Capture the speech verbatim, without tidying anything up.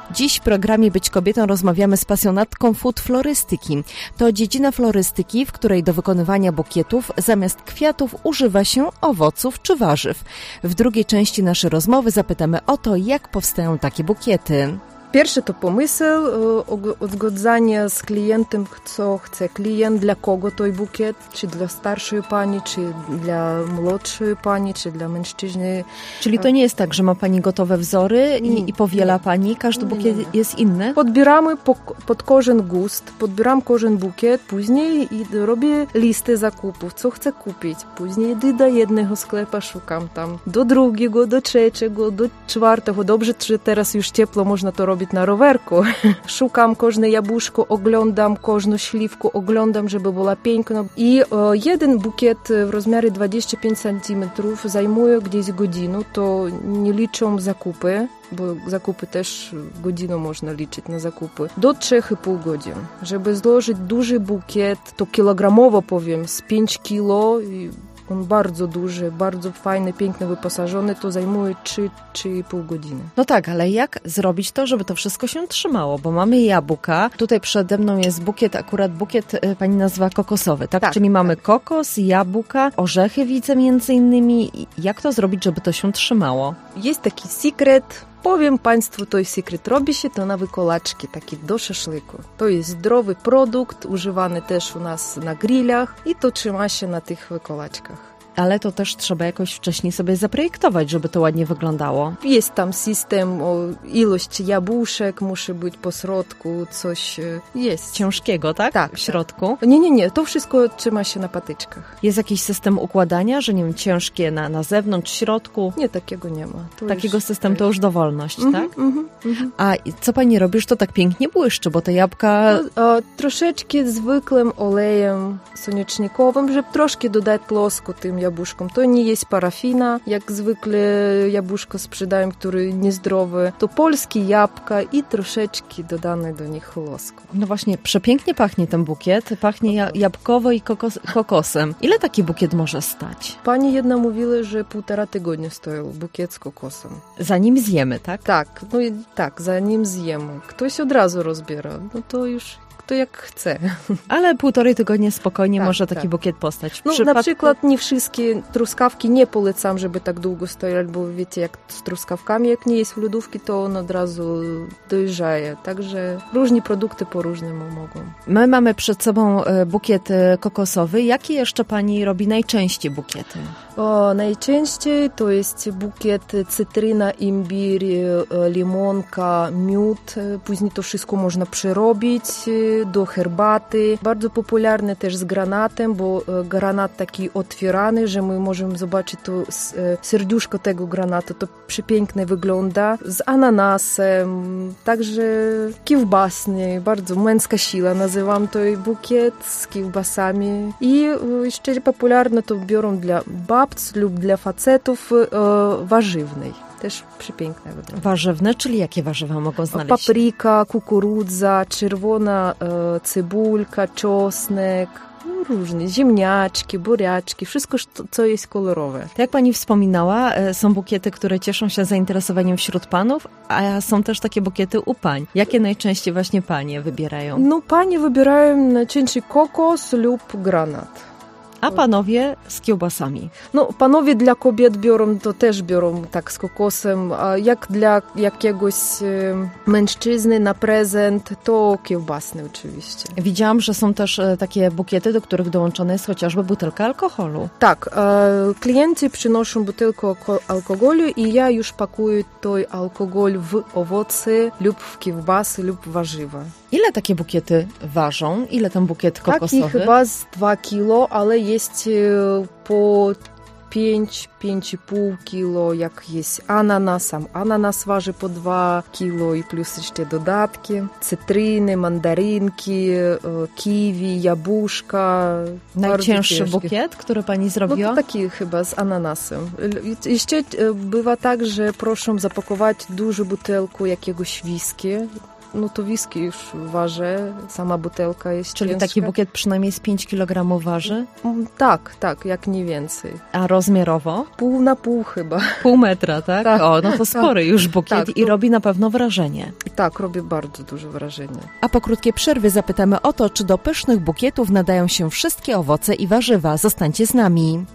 Dziś w programie Być Kobietą rozmawiamy z pasjonatką food florystyki. To dziedzina florystyki, w której do wykonywania bukietów zamiast kwiatów używa się owoców czy warzyw. W drugiej części naszej rozmowy zapytamy o to, jak powstają takie bukiety. Pierwszy to pomysł, uzgodnienie z klientem, co chce klient, dla kogo той bukiet, czy dla starszej pani, czy dla młodszej pani, czy dla mężczyzny. Czyli to nie jest tak, że ma pani gotowe wzory i, i powiela pani, każdy bukiet nie, nie. jest inny? Podbieramy po, pod każdy gust, podbieram każdy bukiet, później i robię listę zakupów, co chcę kupić. Później idę do jednego sklepa, szukam tam, do drugiego, do trzeciego, do czwartego. Dobrze, że teraz już ciepło, można to robić na rowerku. Szukam każde jabłuszko, oglądam każdą śliwkę, oglądam, żeby była piękna. I e, jeden bukiet w rozmiarze dwadzieścia pięć centymetrów zajmuje gdzieś godzinę, to nie liczą zakupy, bo zakupy też godzinę można liczyć na zakupy, do trzech i pół godzin. Żeby złożyć duży bukiet, to kilogramowo powiem, z pięć kilo, i on bardzo duży, bardzo fajny, piękny, wyposażony, to zajmuje trzy do trzech i pół godziny. No tak, ale jak zrobić to, żeby to wszystko się trzymało? Bo mamy jabłka, tutaj przede mną jest bukiet, akurat bukiet pani nazywa kokosowy, tak? tak Czyli mamy tak. kokos, jabłka, orzechy widzę między innymi. Jak to zrobić, żeby to się trzymało? Jest taki sekret. Powiem Państwu, to jest sekret. Robi się to na wykolaczki, takie do szaszłyku. To jest zdrowy produkt, używany też u nas na grillach i to trzyma się na tych wykolaczkach. Ale to też trzeba jakoś wcześniej sobie zaprojektować, żeby to ładnie wyglądało. Jest tam system, o ilość jabłuszek musi być po środku, coś jest. Ciężkiego, tak? Tak. W środku? Nie, nie, nie, to wszystko trzyma się na patyczkach. Jest jakiś system układania, że nie wiem, ciężkie na, na zewnątrz, w środku? Nie, takiego nie ma. To Takiego już, systemu to już dowolność, mm-hmm, tak? Mm-hmm, mm-hmm. A co pani robisz, to tak pięknie błyszczy, bo te jabłka... No, o, troszeczkę zwykłym olejem słonecznikowym, żeby troszkę dodać losku tym jabłuszkom. To nie jest parafina, jak zwykle jabłuszko sprzedają, które niezdrowe. To polskie jabłka i troszeczkę dodane do nich losku. No właśnie, przepięknie pachnie ten bukiet. Pachnie ja, jabłkowo i kokos, kokosem. Ile taki bukiet może stać? Pani jedna mówiła, że półtora tygodnia stoił bukiet z kokosem. Zanim zjemy, tak? Tak, no i tak, zanim zjemy. Ktoś od razu rozbiera, no to już... to jak chce. Ale półtorej tygodnia spokojnie tak, może taki tak. bukiet postać. No, przypadku... Na przykład nie wszystkie truskawki nie polecam, żeby tak długo stojały, bo wiecie, jak z truskawkami, jak nie jest w lodówki, to on od razu dojrzeje. Także różne produkty po różnemu mogą. My mamy przed sobą bukiet kokosowy. Jakie jeszcze pani robi najczęściej bukiety? O, najczęściej to jest bukiet cytryna, imbir, limonka, miód. Później to wszystko można przerobić do herbaty. Bardzo popularny też z granatem, bo granat taki otwierany, że my możemy zobaczyć to serduszko tego granatu. To przepięknie wygląda. Z ananasem, także kiełbasny, bardzo męska siła. Nazywam to bukiet z kiełbasami. I jeszcze popularne to biorą dla babc lub dla facetów warzywnej. Też przepiękne wygląda. Warzywne, czyli jakie warzywa mogą znaleźć? Papryka, kukurydza, czerwona e, cebulka, czosnek, no, różne, ziemniaczki, buraczki, wszystko, co jest kolorowe. Tak jak pani wspominała, są bukiety, które cieszą się zainteresowaniem wśród panów, a są też takie bukiety u pań. Jakie najczęściej właśnie panie wybierają? No, panie wybierają najczęściej kokos lub granat. A panowie z kiełbasami? No, panowie dla kobiet biorą, to też biorą tak z kokosem, a jak dla jakiegoś e, mężczyzny na prezent, to kiełbasny oczywiście. Widziałam, że są też e, takie bukiety, do których dołączona jest chociażby butelka alkoholu. Tak, e, klienci przynoszą butelkę alkoholu i ja już pakuję ten alkohol w owoce lub w kiełbasy lub warzywa. Ile takie bukiety ważą? Ile ten bukiet kokosowy? Taki chyba z dwa kilo, ale jest po pięć do pięciu i pół kilo, jak jest ananas, sam ananas waży po dwa kilo i plus jeszcze dodatki, cytryny, mandarynki, kiwi, jabłuszka. Najcięższy bukiet, który pani zrobiła? No to taki chyba z ananasem. Jeszcze bywa tak, że proszę zapakować dużą butelkę jakiegoś whisky, no to whisky już waży, sama butelka jest Czyli ciężka. taki bukiet przynajmniej z pięć kilogramów waży? Mm, Tak, tak, jak nie więcej. A rozmiarowo? Pół na pół chyba. Pół metra, tak? Tak. O, no to spory już bukiet Tak, i to- robi na pewno wrażenie. I tak, robi bardzo duże wrażenie. A po krótkiej przerwie zapytamy o to, czy do pysznych bukietów nadają się wszystkie owoce i warzywa. Zostańcie z nami.